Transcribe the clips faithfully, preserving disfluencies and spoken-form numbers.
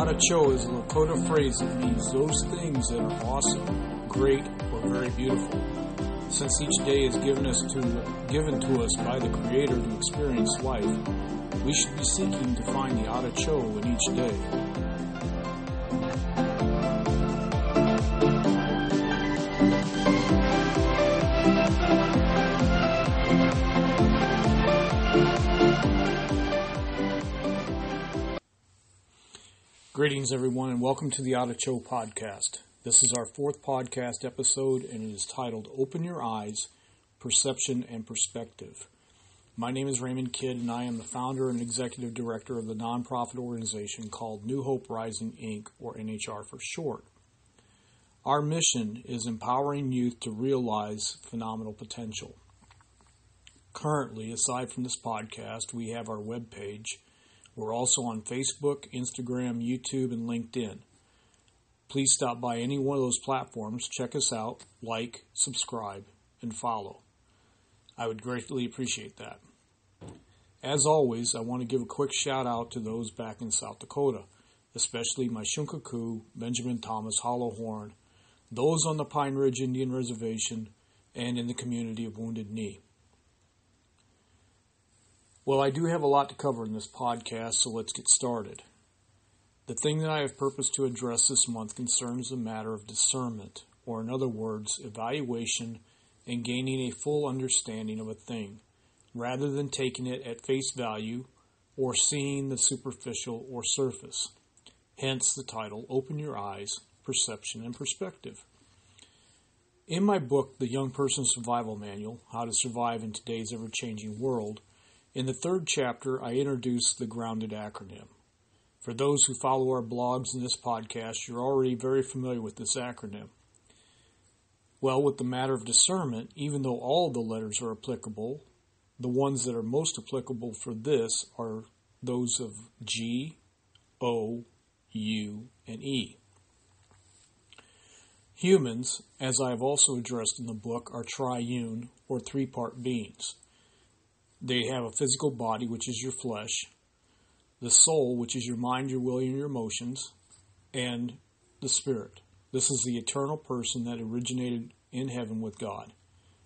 Cho is a Lakota phrase that means those things that are awesome, great, or very beautiful. Since each day is given us to given to us by the Creator to experience life, we should be seeking to find the Cho in each day. Greetings, everyone, and welcome to the Cho podcast. This is our fourth podcast episode, and it is titled Open Your Eyes, Perception and Perspective. My name is Raymond Kidd, and I am the founder and executive director of the nonprofit organization called New Hope Rising, Incorporated, or N H R for short. Our mission is empowering youth to realize phenomenal potential. Currently, aside from this podcast, we have our webpage. We're also on Facebook, Instagram, YouTube, and LinkedIn. Please stop by any one of those platforms, check us out, like, subscribe, and follow. I would greatly appreciate that. As always, I want to give a quick shout out to those back in South Dakota, especially my Shunkaku, Benjamin Thomas Hollowhorn, those on the Pine Ridge Indian Reservation, and in the community of Wounded Knee. Well, I do have a lot to cover in this podcast, so let's get started. The thing that I have purposed to address this month concerns the matter of discernment, or in other words, evaluation and gaining a full understanding of a thing, rather than taking it at face value or seeing the superficial or surface. Hence the title, Open Your Eyes, Perception and Perspective. In my book, The Young Person's Survival Manual, How to Survive in Today's Ever-Changing World, in the third chapter, I introduce the GROUNDED acronym. For those who follow our blogs and this podcast, you're already very familiar with this acronym. Well, with the matter of discernment, even though all of the letters are applicable, the ones that are most applicable for this are those of G, O, U, and E. Humans, as I have also addressed in the book, are triune or three-part beings. They have a physical body, which is your flesh, the soul, which is your mind, your will, and your emotions, and the spirit. This is the eternal person that originated in heaven with God.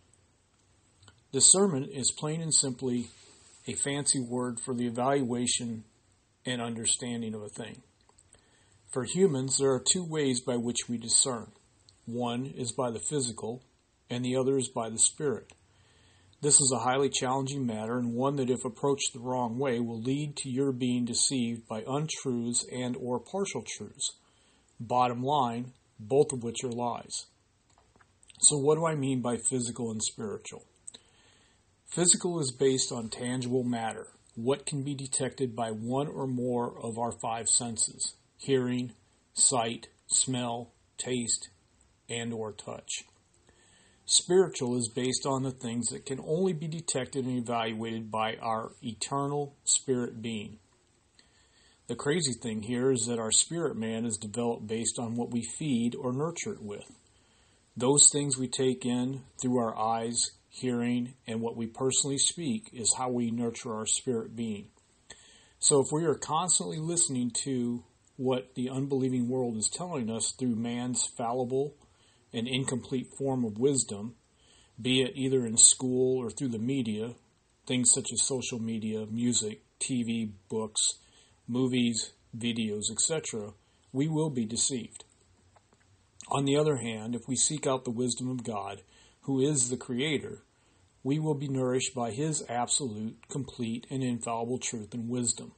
Discernment is plain and simply a fancy word for the evaluation and understanding of a thing. For humans, there are two ways by which we discern. One is by the physical, and the other is by the spirit. This is a highly challenging matter, and one that, if approached the wrong way, will lead to your being deceived by untruths and or partial truths. Bottom line, both of which are lies. So what do I mean by physical and spiritual? Physical is based on tangible matter, what can be detected by one or more of our five senses: hearing, sight, smell, taste, and or touch. Spiritual is based on the things that can only be detected and evaluated by our eternal spirit being. The crazy thing here is that our spirit man is developed based on what we feed or nurture it with. Those things we take in through our eyes, hearing, and what we personally speak is how we nurture our spirit being. So if we are constantly listening to what the unbelieving world is telling us through man's fallible an incomplete form of wisdom, be it either in school or through the media, things such as social media, music, T V, books, movies, videos, et cetera, we will be deceived. On the other hand, if we seek out the wisdom of God, who is the Creator, we will be nourished by His absolute, complete, and infallible truth and wisdom.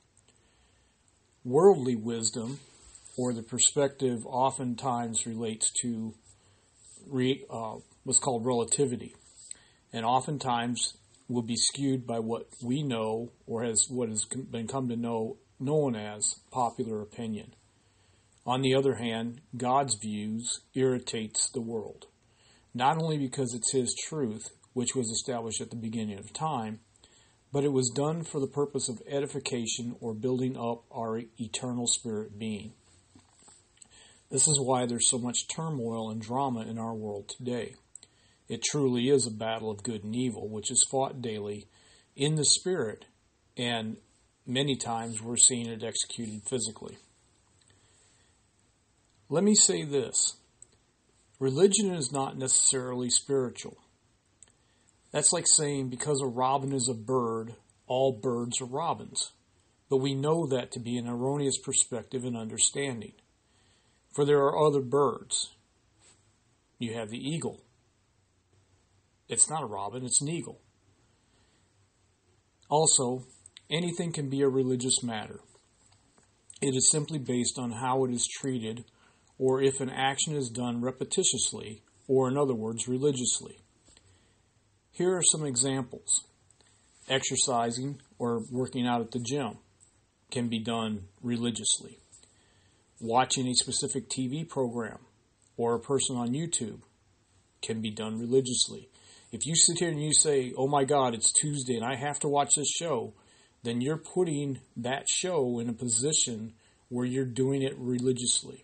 Worldly wisdom, or the perspective, oftentimes relates to Re, uh, what's called relativity, and oftentimes will be skewed by what we know or has what has been come to know known as popular opinion. On the other hand, God's views irritates the world, not only because it's His truth, which was established at the beginning of time, but it was done for the purpose of edification or building up our eternal spirit being. This is why there's so much turmoil and drama in our world today. It truly is a battle of good and evil, which is fought daily in the spirit, and many times we're seeing it executed physically. Let me say this. Religion is not necessarily spiritual. That's like saying because a robin is a bird, all birds are robins. But we know that to be an erroneous perspective and understanding. For there are other birds. You have the eagle. It's not a robin, it's an eagle. Also, anything can be a religious matter. It is simply based on how it is treated, or if an action is done repetitiously, or in other words, religiously. Here are some examples. Exercising or working out at the gym can be done religiously. Watching a specific T V program or a person on YouTube can be done religiously. If you sit here and you say, oh my God, it's Tuesday and I have to watch this show, then you're putting that show in a position where you're doing it religiously.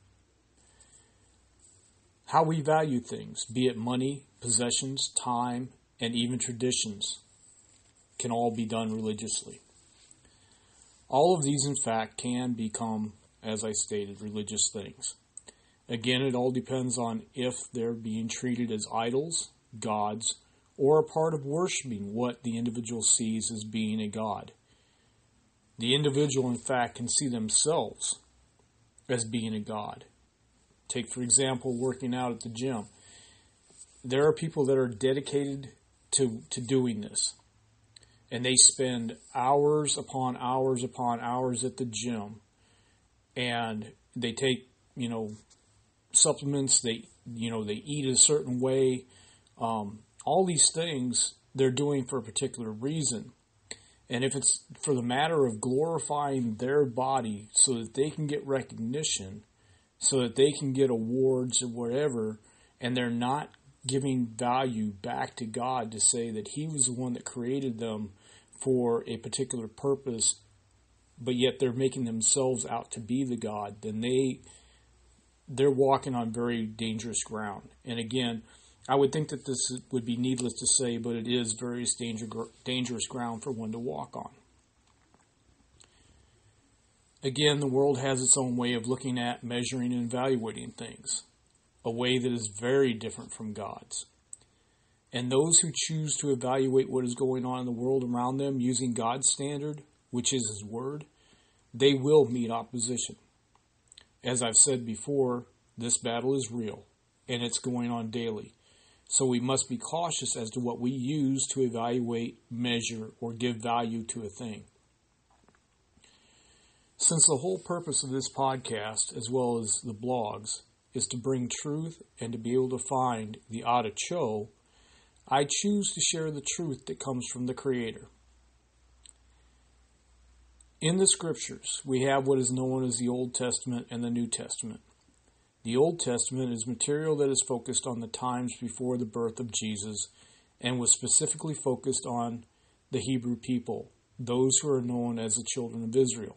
How we value things, be it money, possessions, time, and even traditions, can all be done religiously. All of these, in fact, can become, as I stated, religious things. Again, it all depends on if they're being treated as idols, gods, or a part of worshiping what the individual sees as being a god. The individual, in fact, can see themselves as being a god. Take, for example, working out at the gym. There are people that are dedicated to, to doing this. And they spend hours upon hours upon hours at the gym. And they take, you know, supplements. They, you know, they eat a certain way. Um, all these things they're doing for a particular reason. And if it's for the matter of glorifying their body so that they can get recognition, so that they can get awards or whatever, and they're not giving value back to God to say that He was the one that created them for a particular purpose, but yet they're making themselves out to be the God, then they, they're walking on very dangerous ground. And again, I would think that this would be needless to say, but it is very danger, dangerous ground for one to walk on. Again, the world has its own way of looking at, measuring, and evaluating things, a way that is very different from God's. And those who choose to evaluate what is going on in the world around them using God's standard, which is His Word, they will meet opposition. As I've said before, this battle is real, and it's going on daily. So we must be cautious as to what we use to evaluate, measure, or give value to a thing. Since the whole purpose of this podcast, as well as the blogs, is to bring truth and to be able to find the Adacho, I choose to share the truth that comes from the Creator. In the Scriptures, we have what is known as the Old Testament and the New Testament. The Old Testament is material that is focused on the times before the birth of Jesus and was specifically focused on the Hebrew people, those who are known as the children of Israel.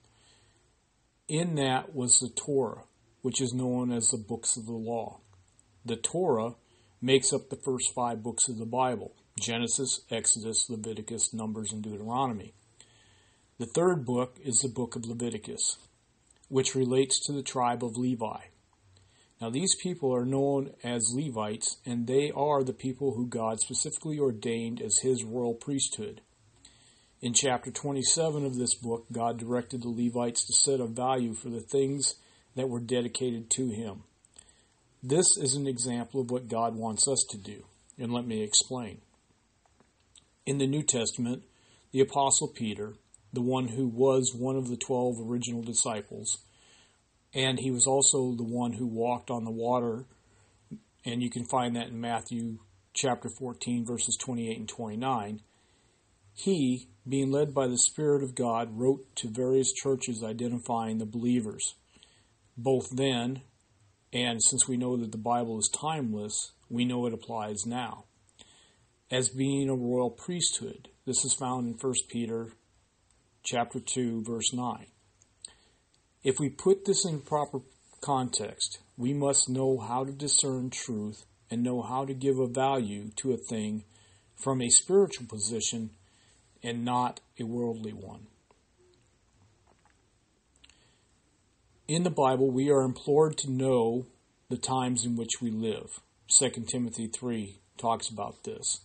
In that was the Torah, which is known as the books of the law. The Torah makes up the first five books of the Bible: Genesis, Exodus, Leviticus, Numbers, and Deuteronomy. The third book is the book of Leviticus, which relates to the tribe of Levi. Now, these people are known as Levites, and they are the people who God specifically ordained as His royal priesthood. In chapter twenty-seven of this book, God directed the Levites to set a value for the things that were dedicated to Him. This is an example of what God wants us to do, and let me explain. In the New Testament, the Apostle Peter, the one who was one of the twelve original disciples, and he was also the one who walked on the water, and you can find that in Matthew chapter fourteen, verses twenty-eight and twenty-nine. He, being led by the Spirit of God, wrote to various churches identifying the believers. Both then, and since we know that the Bible is timeless, we know it applies now. As being a royal priesthood, this is found in First Peter chapter two, verse nine. If we put this in proper context, we must know how to discern truth and know how to give a value to a thing from a spiritual position and not a worldly one. In the Bible, we are implored to know the times in which we live. Second Timothy three talks about this.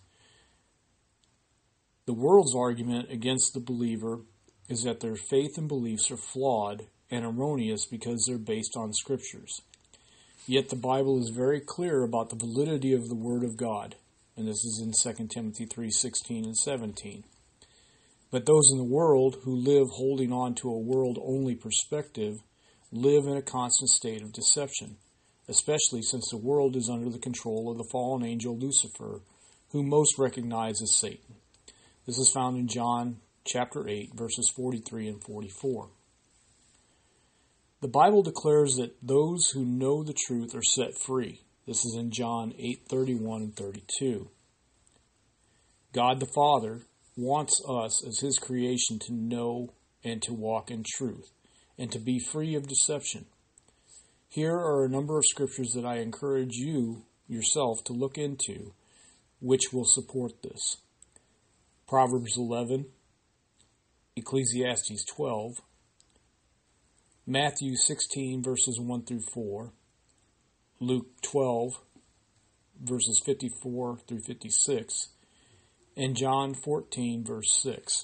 The world's argument against the believer is that their faith and beliefs are flawed and erroneous because they're based on scriptures. Yet the Bible is very clear about the validity of the Word of God, and this is in Second Timothy three sixteen and seventeen. But those in the world who live holding on to a world-only perspective live in a constant state of deception, especially since the world is under the control of the fallen angel Lucifer, whom most recognize as Satan. This is found in John chapter eight, verses forty-three and forty-four. The Bible declares that those who know the truth are set free. This is in John eight thirty-one and thirty-two. God the Father wants us as His creation to know and to walk in truth, and to be free of deception. Here are a number of scriptures that I encourage you yourself to look into, which will support this. Proverbs eleven, Ecclesiastes twelve, Matthew sixteen, verses one through four, Luke twelve, verses fifty-four through fifty-six, and John fourteen, verse six.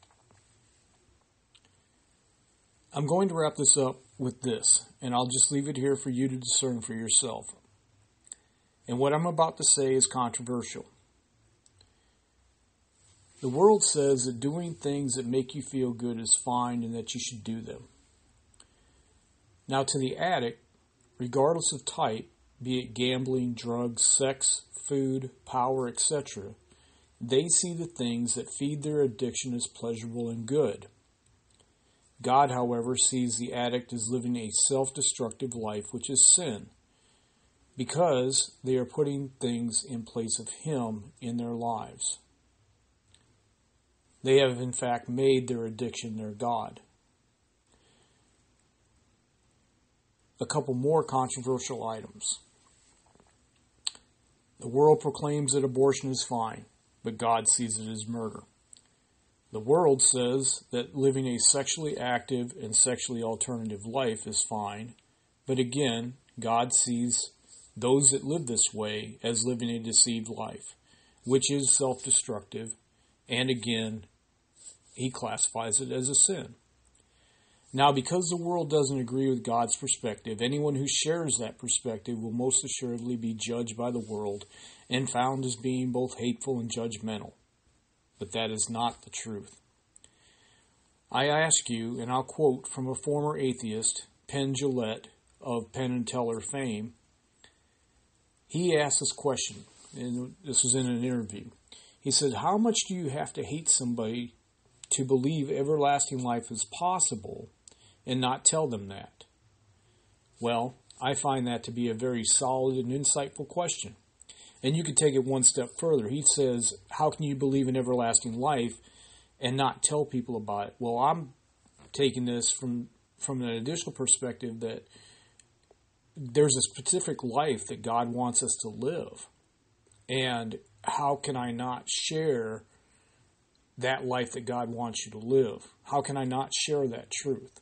I'm going to wrap this up with this, and I'll just leave it here for you to discern for yourself. And what I'm about to say is controversial. The world says that doing things that make you feel good is fine and that you should do them. Now, to the addict, regardless of type, be it gambling, drugs, sex, food, power, et cetera, they see the things that feed their addiction as pleasurable and good. God, however, sees the addict as living a self-destructive life, which is sin, because they are putting things in place of Him in their lives. They have, in fact, made their addiction their God. A couple more controversial items. The world proclaims that abortion is fine, but God sees it as murder. The world says that living a sexually active and sexually alternative life is fine, but again, God sees those that live this way as living a deceived life, which is self-destructive, and again, He classifies it as a sin. Now, because the world doesn't agree with God's perspective, anyone who shares that perspective will most assuredly be judged by the world and found as being both hateful and judgmental. But that is not the truth. I ask you, and I'll quote from a former atheist, Penn Jillette of Penn and Teller fame. He asked this question, and this was in an interview. He said, "How much do you have to hate somebody to believe everlasting life is possible and not tell them that?" Well, I find that to be a very solid and insightful question. And you could take it one step further. He says, how can you believe in everlasting life and not tell people about it? Well, I'm taking this from, from an additional perspective that there's a specific life that God wants us to live. And how can I not share that life that God wants you to live? How can I not share that truth?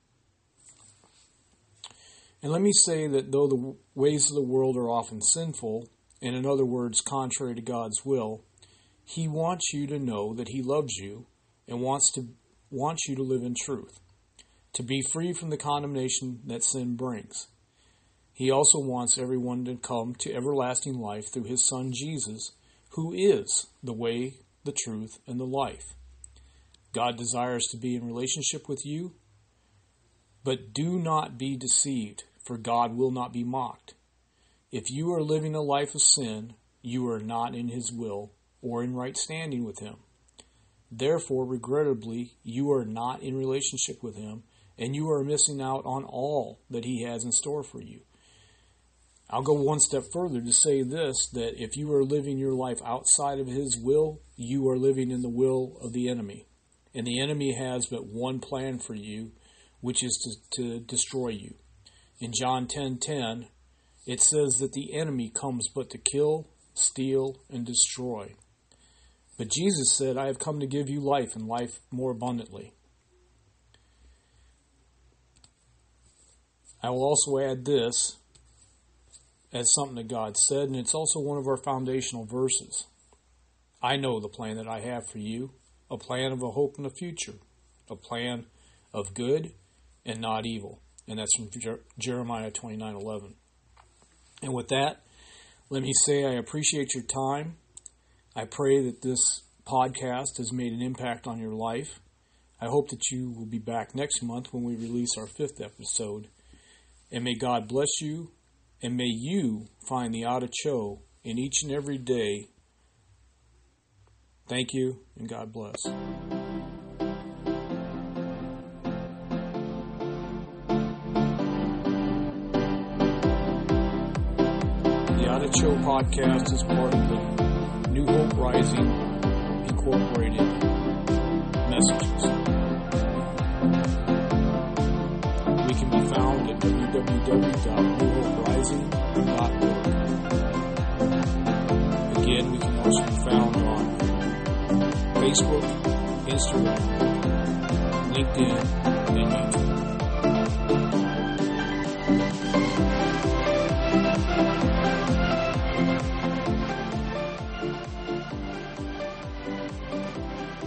And let me say that though the ways of the world are often sinful, and in other words, contrary to God's will, He wants you to know that He loves you and wants to wants you to live in truth, to be free from the condemnation that sin brings. He also wants everyone to come to everlasting life through His Son Jesus, who is the way, the truth, and the life. God desires to be in relationship with you, but do not be deceived, for God will not be mocked. If you are living a life of sin, you are not in His will or in right standing with Him. Therefore, regrettably, you are not in relationship with Him, and you are missing out on all that He has in store for you. I'll go one step further to say this, that if you are living your life outside of His will, you are living in the will of the enemy. And the enemy has but one plan for you, which is to, to destroy you. In John ten ten, it says that the enemy comes but to kill, steal, and destroy. But Jesus said, I have come to give you life and life more abundantly. I will also add this as something that God said, and it's also one of our foundational verses. I know the plan that I have for you, a plan of a hope and a future, a plan of good and not evil. And that's from Jer- Jeremiah twenty-nine eleven. And with that, let me say I appreciate your time. I pray that this podcast has made an impact on your life. I hope that you will be back next month when we release our fifth episode. And may God bless you, and may you find the Ada Cho in each and every day. Thank you, and God bless. The Ada Cho podcast is part of the New Hope Rising Incorporated messages. We can be found at w w w dot new hope rising dot org. Again, we can also be found on Facebook, Instagram, LinkedIn, and YouTube.